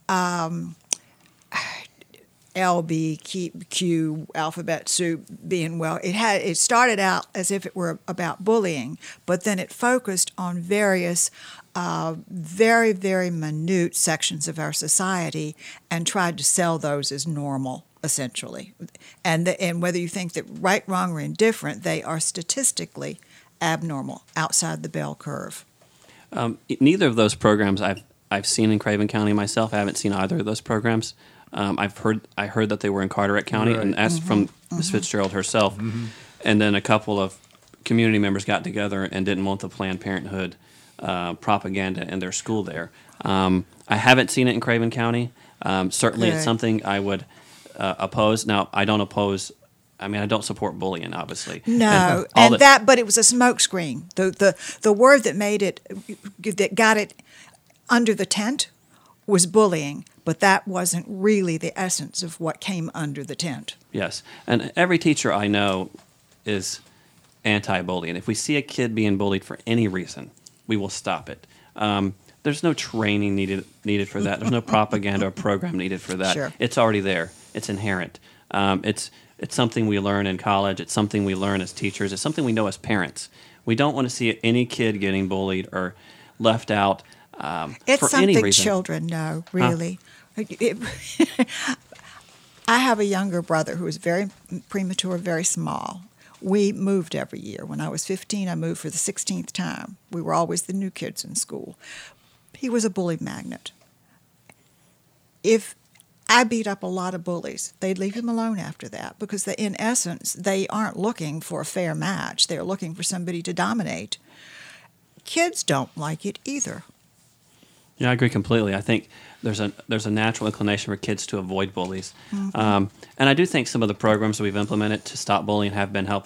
LBQ alphabet soup being It started out as if it were about bullying, but then it focused on various very, very minute sections of our society and tried to sell those as normal, essentially. And whether you think that right, wrong, or indifferent, they are statistically abnormal, outside the bell curve. Neither of those programs I've seen in Craven County myself. I haven't seen either of those programs. I heard that they were in Carteret County, right. And that's from Ms. Fitzgerald herself. Mm-hmm. And then a couple of community members got together and didn't want the Planned Parenthood propaganda in their school there. I haven't seen it in Craven County. Certainly, It's something I would oppose. Now, I don't oppose. I mean, I don't support bullying, obviously. No, but it was a smokescreen. The word that made it, that got it under the tent, was bullying. But that wasn't really the essence of what came under the tent. Yes, and every teacher I know is anti-bullying. If we see a kid being bullied for any reason, we will stop it. There's no training needed for that. There's no propaganda or program needed for that. Sure. It's already there. It's inherent. It's something we learn in college. It's something we learn as teachers. It's something we know as parents. We don't want to see any kid getting bullied or left out it's for any reason. It's something children know, really. I have a younger brother who is very premature, very small. We moved every year. When I was 15, I moved for the 16th time. We were always the new kids in school. He was a bully magnet. If I beat up a lot of bullies, they'd leave him alone after that because, in essence, they aren't looking for a fair match. They're looking for somebody to dominate. Kids don't like it either. Yeah, I agree completely. I think there's a natural inclination for kids to avoid bullies. Mm-hmm. And I do think some of the programs that we've implemented to stop bullying have been helpful.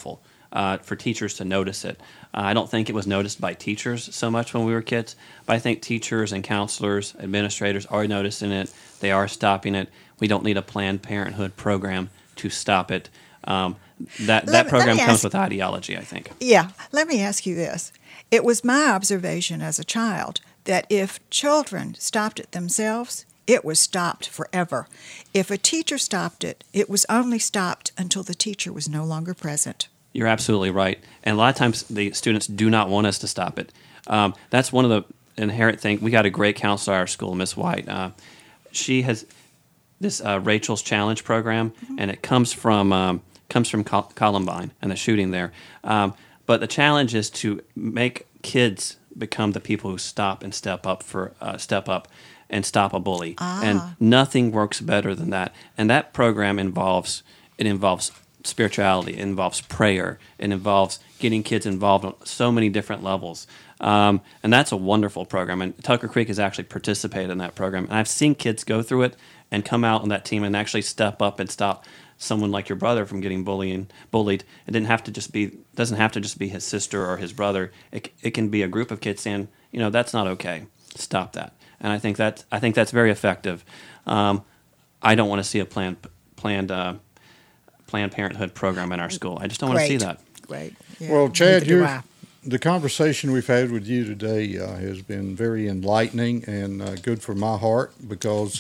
for teachers to notice it. I don't think it was noticed by teachers so much when we were kids, but I think teachers and counselors, administrators are noticing it. They are stopping it. We don't need a Planned Parenthood program to stop it. That program comes with ideology, I think. Yeah. Let me ask you this. It was my observation as a child that if children stopped it themselves, it was stopped forever. If a teacher stopped it, it was only stopped until the teacher was no longer present. You're absolutely right. And a lot of times the students do not want us to stop it. That's one of the inherent things. We got a great counselor at our school, Miss White. She has this Rachel's Challenge program, and it comes from Columbine and the shooting there. But the challenge is to make kids become the people who stop and step up and stop a bully. And nothing works better than that. And that program involves spirituality, it involves prayer, it involves getting kids involved on so many different levels. And that's a wonderful program. And Tucker Creek has actually participated in that program. And I've seen kids go through it and come out on that team and actually step up and stop someone like your brother from getting bullied. It doesn't have to just be his sister or his brother. It can be a group of kids saying, that's not okay. Stop that. And I think that's very effective. I don't want to see a Planned Parenthood program in our school. I just don't want to see that. Great. Yeah. Well, Chad, the conversation we've had with you today has been very enlightening and good for my heart because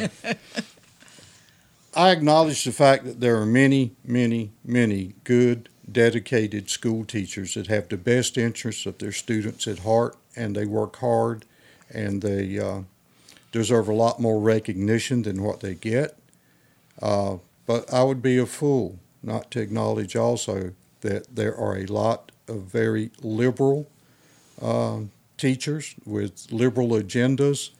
I acknowledge the fact that there are many, many, many good, dedicated school teachers that have the best interests of their students at heart, and they work hard, and they deserve a lot more recognition than what they get. But I would be a fool not to acknowledge also that there are a lot of very liberal teachers with liberal agendas.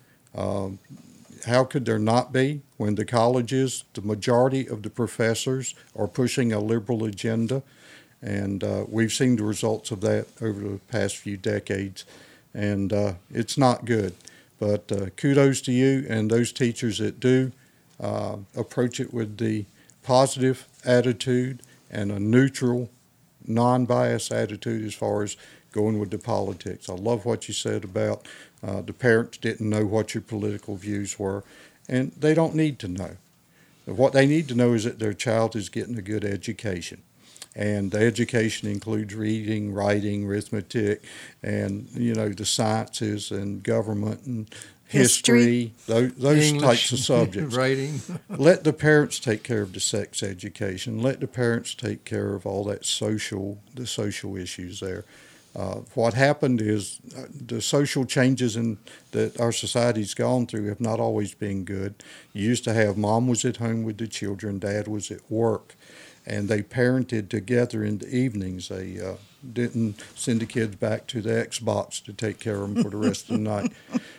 How could there not be when the colleges, the majority of the professors are pushing a liberal agenda? And we've seen the results of that over the past few decades, and it's not good. But kudos to you and those teachers that do approach it with the positive attitude and a neutral, non-biased attitude as far as going with the politics. I love what you said about the parents didn't know what your political views were, and they don't need to know. What they need to know is that their child is getting a good education. And the education includes reading, writing, arithmetic, and, the sciences and government and history, those English, types of subjects. Writing. Let the parents take care of the sex education. Let the parents take care of all that the social issues there. What happened is the social changes that our society's gone through have not always been good. You used to have mom was at home with the children, dad was at work, and they parented together in the evenings. They didn't send the kids back to the Xbox to take care of them for the rest of the night.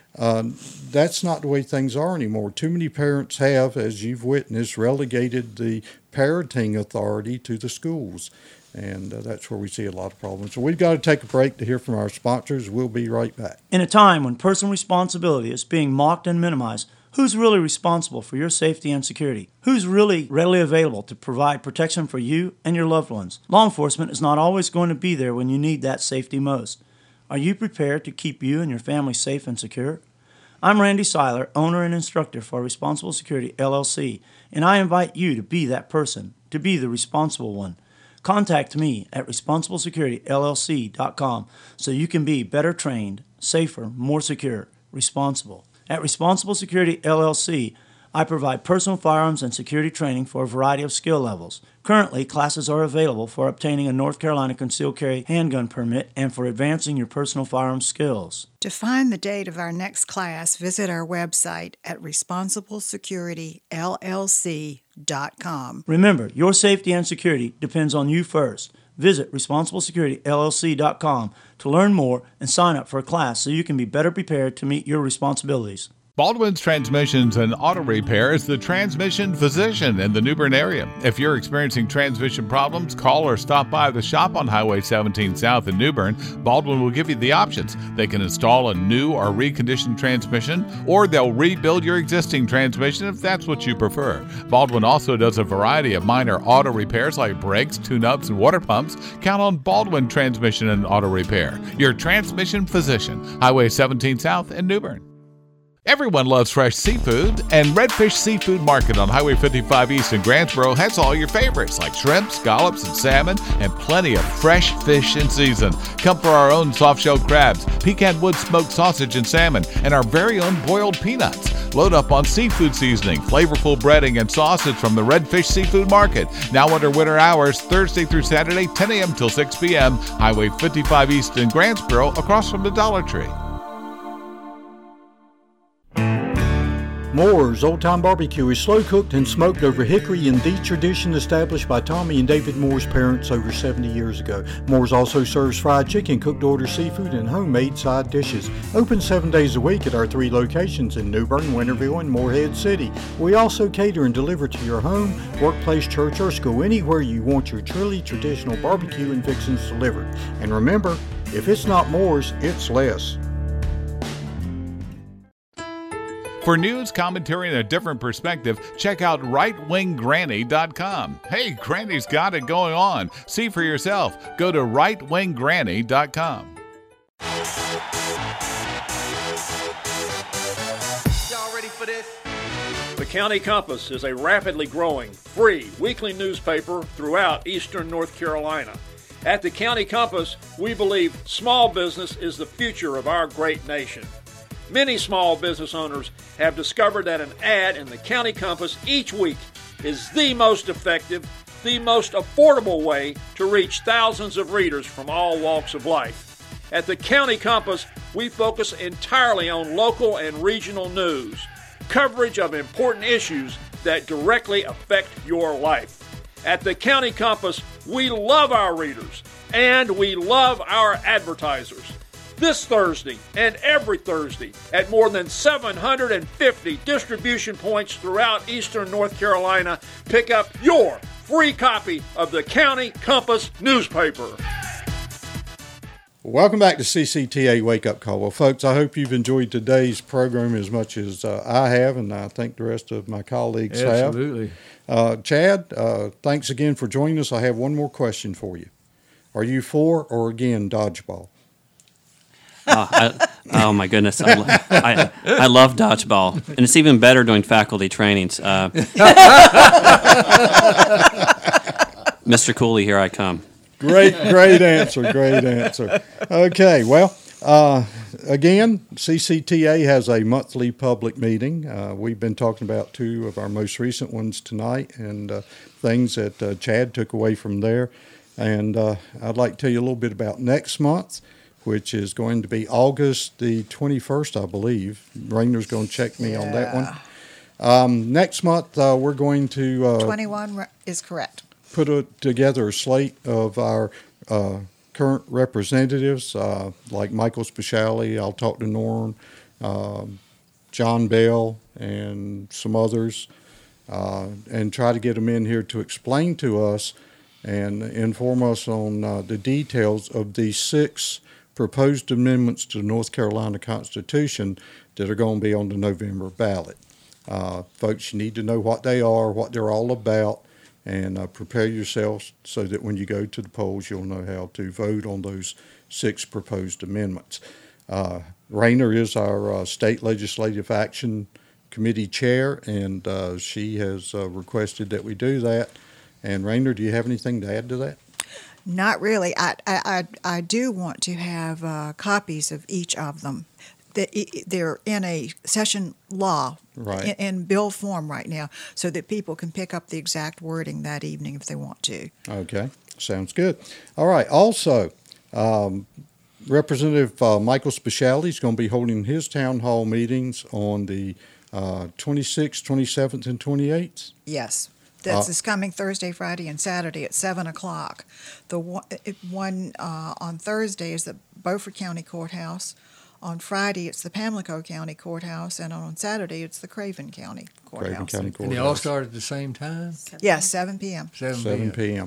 That's not the way things are anymore. Too many parents have, as you've witnessed, relegated the parenting authority to the schools. And that's where we see a lot of problems. So we've got to take a break to hear from our sponsors. We'll be right back. In a time when personal responsibility is being mocked and minimized, who's really responsible for your safety and security? Who's really readily available to provide protection for you and your loved ones? Law enforcement is not always going to be there when you need that safety most. Are you prepared to keep you and your family safe and secure? I'm Randy Seiler, owner and instructor for Responsible Security LLC, and I invite you to be that person, to be the responsible one. Contact me at ResponsibleSecurityLLC.com so you can be better trained, safer, more secure, responsible. At Responsible Security LLC, I provide personal firearms and security training for a variety of skill levels. Currently, classes are available for obtaining a North Carolina concealed carry handgun permit and for advancing your personal firearms skills. To find the date of our next class, visit our website at ResponsibleSecurityLLC.com. Remember, your safety and security depends on you first. Visit ResponsibleSecurityLLC.com to learn more and sign up for a class so you can be better prepared to meet your responsibilities. Baldwin's Transmissions and Auto Repair is the transmission physician in the New Bern area. If you're experiencing transmission problems, call or stop by the shop on Highway 17 South in New Bern. Baldwin will give you the options. They can install a new or reconditioned transmission, or they'll rebuild your existing transmission if that's what you prefer. Baldwin also does a variety of minor auto repairs like brakes, tune-ups, and water pumps. Count on Baldwin Transmission and Auto Repair, your transmission physician, Highway 17 South in New Bern. Everyone loves fresh seafood, and Redfish Seafood Market on Highway 55 East in Grantsboro has all your favorites like shrimp, scallops, and salmon, and plenty of fresh fish in season. Come for our own soft-shell crabs, pecan wood smoked sausage and salmon, and our very own boiled peanuts. Load up on seafood seasoning, flavorful breading, and sausage from the Redfish Seafood Market. Now under winter hours, Thursday through Saturday, 10 a.m. till 6 p.m., Highway 55 East in Grantsboro, across from the Dollar Tree. Moore's Old Time Barbecue is slow cooked and smoked over hickory in the tradition established by Tommy and David Moore's parents over 70 years ago. Moore's also serves fried chicken, cooked order seafood, and homemade side dishes. Open 7 days a week at our 3 locations in New Bern, Winterville, and Morehead City. We also cater and deliver to your home, workplace, church, or school, anywhere you want your truly traditional barbecue and fixings delivered. And remember, if it's not Moore's, it's less. For news, commentary, and a different perspective, check out rightwinggranny.com. Hey, Granny's got it going on. See for yourself. Go to rightwinggranny.com. Y'all ready for this? The County Compass is a rapidly growing, free weekly newspaper throughout eastern North Carolina. At the County Compass, we believe small business is the future of our great nation. Many small business owners have discovered that an ad in the County Compass each week is the most effective, the most affordable way to reach thousands of readers from all walks of life. At the County Compass, we focus entirely on local and regional news, coverage of important issues that directly affect your life. At the County Compass, we love our readers and we love our advertisers. This Thursday and every Thursday at more than 750 distribution points throughout eastern North Carolina, pick up your free copy of the County Compass newspaper. Welcome back to CCTA Wake Up Call. Well, folks, I hope you've enjoyed today's program as much as I have, and I think the rest of my colleagues have. Absolutely. Chad, thanks again for joining us. I have one more question for you. Are you for or against dodgeball? Oh my goodness! I love dodgeball, and it's even better doing faculty trainings. Mr. Cooley, here I come. Great answer. Okay, well, again, CCTA has a monthly public meeting. We've been talking about 2 of our most recent ones tonight, and things that Chad took away from there. And I'd like to tell you a little bit about next month, which is going to be August the 21st, I believe. Rainer's going to check me on that one. Next month, we're going to 21 is correct. Put together a slate of our current representatives, like Michael Speciale. I'll talk to Norm, John Bell, and some others, and try to get them in here to explain to us and inform us on the details of these 6 proposed amendments to the North Carolina Constitution that are going to be on the November ballot. Folks, you need to know what they are, what they're all about, and prepare yourselves so that when you go to the polls, you'll know how to vote on those 6 proposed amendments. Rainer is our State Legislative Action Committee Chair, and she has requested that we do that. And Rainer, do you have anything to add to that? Not really. I do want to have copies of each of them. They're in a session law, right, in bill form right now, so that people can pick up the exact wording that evening if they want to. Okay, sounds good. All right. Also, Representative Michael Speciale is going to be holding his town hall meetings on the 26th, 27th, and 28th. Yes. That's this coming Thursday, Friday, and Saturday at 7 o'clock. The one on Thursday is at Beaufort County Courthouse. On Friday, it's the Pamlico County Courthouse, and on Saturday, it's the Craven County Courthouse. Craven County Courthouse. And they all start at the same time? Yes, 7 p.m. 7 p.m.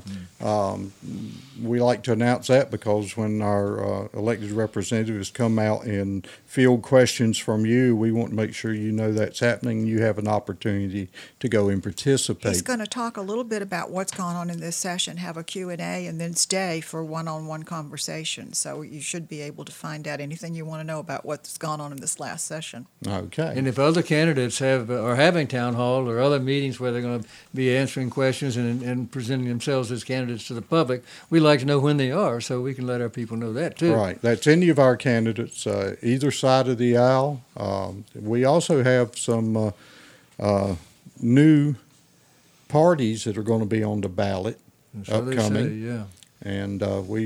We like to announce that because when our elected representatives come out and field questions from you, we want to make sure you know that's happening and you have an opportunity to go and participate. He's going to talk a little bit about what's gone on in this session, have a Q&A, and then stay for one-on-one conversation. So you should be able to find out anything you want to know about what's gone on in this last session. Okay. And if other candidates are having town hall or other meetings where they're going to be answering questions and presenting themselves as candidates to the public, we like to know when they are so we can let our people know that too. Right. That's any of our candidates, either side of the aisle. We also have some new parties that are going to be on the ballot So upcoming. they say, yeah. And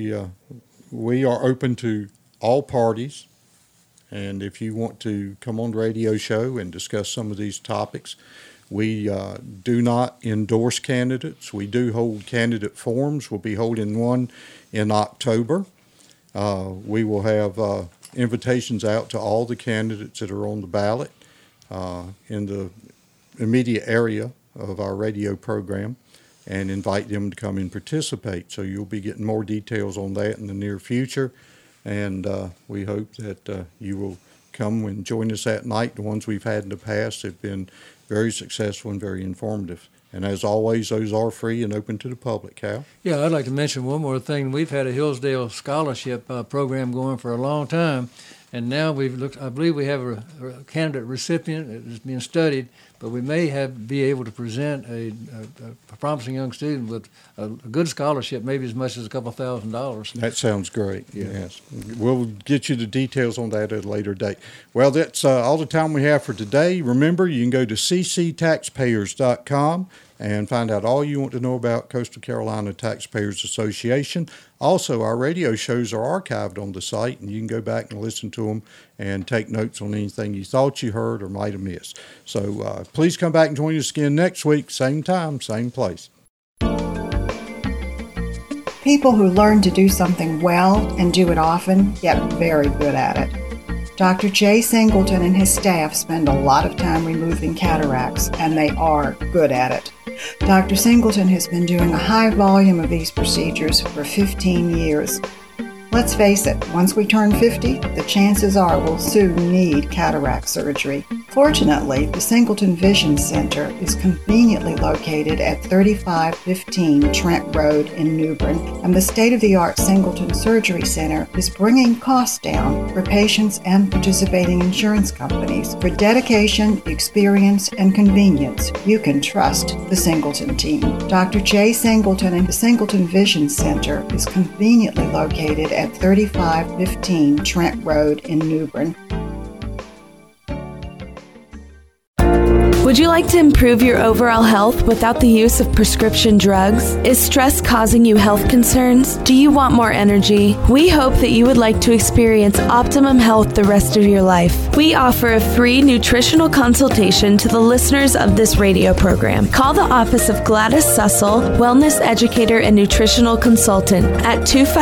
we are open to all parties. And if you want to come on the radio show and discuss some of these topics, we do not endorse candidates. We do hold candidate forums. We'll be holding one in October. We will have invitations out to all the candidates that are on the ballot in the immediate area of our radio program and invite them to come and participate. So you'll be getting more details on that in the near future. And we hope that you will come and join us that night. The ones we've had in the past have been very successful and very informative. And as always, those are free and open to the public, Cal. Yeah, I'd like to mention one more thing. We've had a Hillsdale Scholarship program going for a long time, and now I believe we have a candidate recipient that is being studied, but we may be able to present a promising young student with a good scholarship, maybe as much as a couple $1,000. That sounds great, yes. We'll get you the details on that at a later date. Well, that's all the time we have for today. Remember, you can go to cctaxpayers.com and find out all you want to know about Coastal Carolina Taxpayers Association. Also, our radio shows are archived on the site, and you can go back and listen to them and take notes on anything you thought you heard or might have missed. So please come back and join us again next week, same time, same place. People who learn to do something well and do it often get very good at it. Dr. Jay Singleton and his staff spend a lot of time removing cataracts, and they are good at it. Dr. Singleton has been doing a high volume of these procedures for 15 years. Let's face it, once we turn 50, the chances are we'll soon need cataract surgery. Fortunately, the Singleton Vision Center is conveniently located at 3515 Trent Road in New Bern, and the state-of-the-art Singleton Surgery Center is bringing costs down for patients and participating insurance companies. For dedication, experience, and convenience, you can trust the Singleton team. Dr. Jay Singleton and the Singleton Vision Center is conveniently located at 3515 Trent Road in New Bern. Would you like to improve your overall health without the use of prescription drugs? Is stress causing you health concerns? Do you want more energy? We hope that you would like to experience optimum health the rest of your life. We offer a free nutritional consultation to the listeners of this radio program. Call the office of Gladys Sussel, wellness educator and nutritional consultant at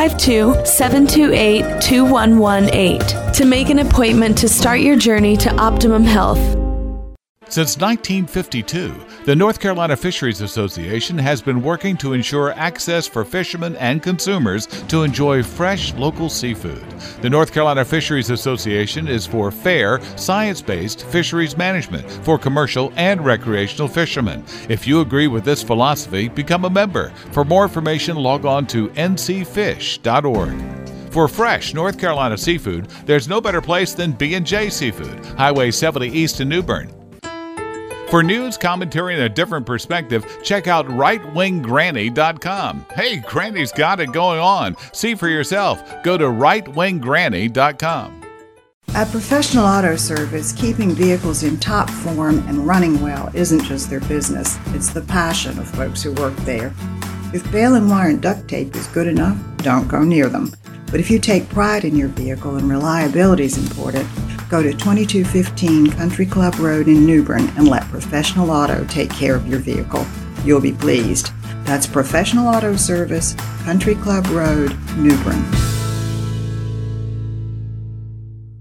252-728-2118 to make an appointment to start your journey to optimum health. Since 1952, the North Carolina Fisheries Association has been working to ensure access for fishermen and consumers to enjoy fresh local seafood. The North Carolina Fisheries Association is for fair, science-based fisheries management for commercial and recreational fishermen. If you agree with this philosophy, become a member. For more information, log on to ncfish.org. For fresh North Carolina seafood, there's no better place than B&J Seafood, Highway 70 East in New Bern. For news, commentary, and a different perspective, check out rightwinggranny.com. Hey, Granny's got it going on. See for yourself. Go to rightwinggranny.com. At Professional Auto Service, keeping vehicles in top form and running well isn't just their business. It's the passion of folks who work there. If baling and wire and duct tape is good enough, don't go near them. But if you take pride in your vehicle and reliability is important, go to 2215 Country Club Road in New Bern and let Professional Auto take care of your vehicle. You'll be pleased. That's Professional Auto Service, Country Club Road, New Bern.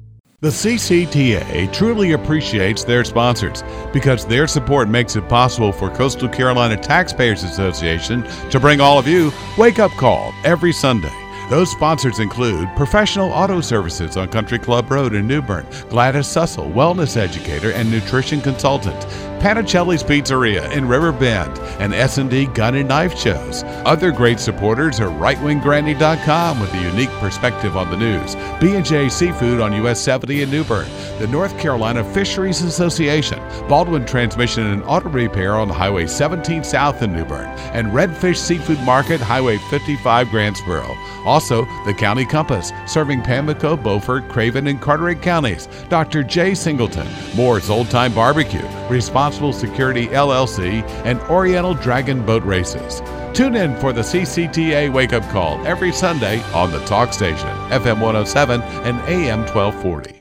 The CCTA truly appreciates their sponsors because their support makes it possible for Coastal Carolina Taxpayers Association to bring all of you Wake Up Call every Sunday. Those sponsors include Professional Auto Services on Country Club Road in New Bern, Gladys Sussel, wellness educator and nutrition consultant, Panicelli's Pizzeria in River Bend, and S&D Gun and Knife Shows. Other great supporters are RightWingGrandy.com with a unique perspective on the news, B&J Seafood on US 70 in New Bern, the North Carolina Fisheries Association, Baldwin Transmission and Auto Repair on Highway 17 South in New Bern, and Redfish Seafood Market, Highway 55 Grantsboro. Also, the County Compass, serving Pamlico, Beaufort, Craven, and Carteret counties. Dr. J. Singleton, Moore's Old Time Barbecue, Responsible Security LLC, and Oriental Dragon Boat Races. Tune in for the CCTA Wake Up Call every Sunday on the Talk Station, FM 107 and AM 1240.